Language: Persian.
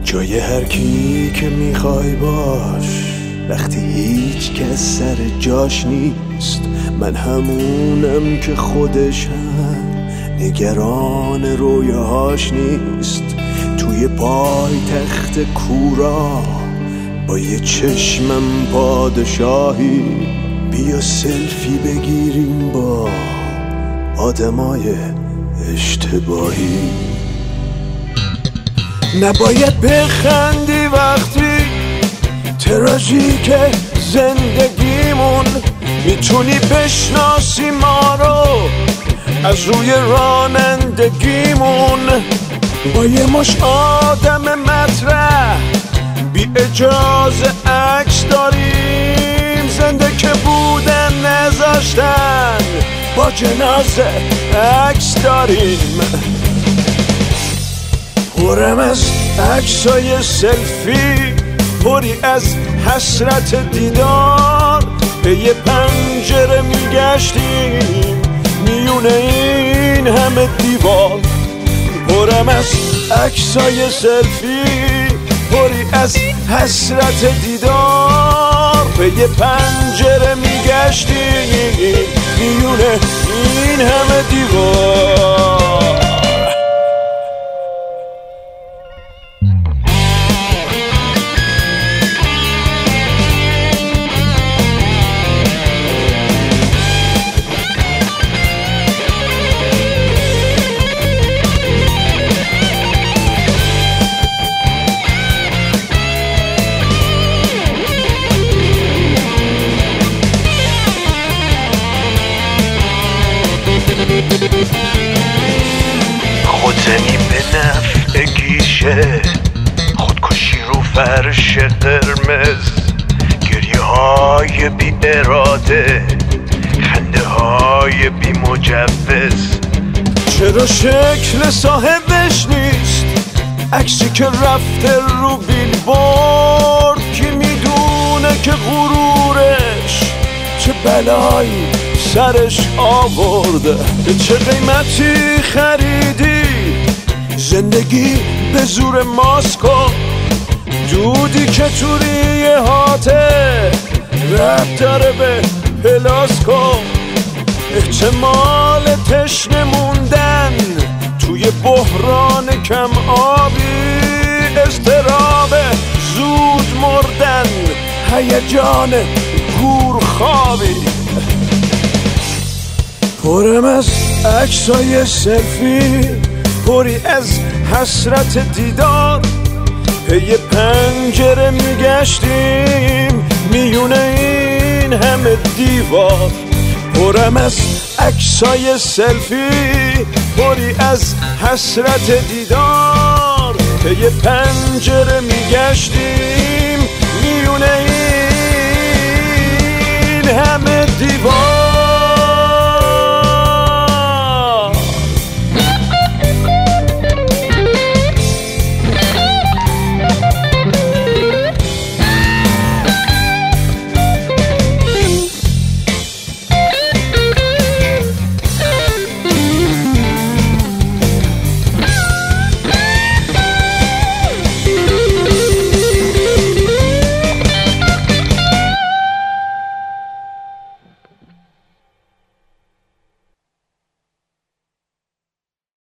جای هر کی که میخوای باش، وقتی هیچ کس سر جاش نیست. من همونم که خودش هم نگران رویاهاش نیست. توی پای تخت کورا با یه چشمم پادشاهی، بیا سلفی بگیریم با آدمای اشتباهی. نباید بخندی وقتی تراژیک زندگیمون، میتونی بشناسی ما رو از روی رانندگیمون. با یه مش آدم مطرح بی اجازه عکس داریم، زنده که بودن نذاشتن با جنازه عکس داریم. پرم از عکسای سلفی، پری از حسرت دیدار، به یه پنجره میگشتیم میون این همه دیوار. پرم از عکسای سلفی، پری از حسرت دیدار، به یه پنجره میگشتیم میون این همه دیوار. خودزنی به نفع گیشه، خودکشی رو فرش قرمز، گریه های بی اراده، خنده های بی مجوز. چرا شکل صاحبش نیست عکسی که رفته رو بیلبورد؟ کی میدونه که غرورش چه بلایی سرش آورده؟ به چه قیمتی خریدی زندگی به زور ماسکو؟ دودی که توی هاته ربط داره به پلاسکو. احتمال تشنه موندن توی بحران کم آبی، اضطراب زود مردن، هیجان گورخوابی. پرم از عکسای سلفی، پری از حسرت دیدار، پی پنجره میگشتیم میون این همه دیوار. پرم از عکسای سلفی، پری از حسرت دیدار، پی پنجره میگشتیم میون این همه دیوار.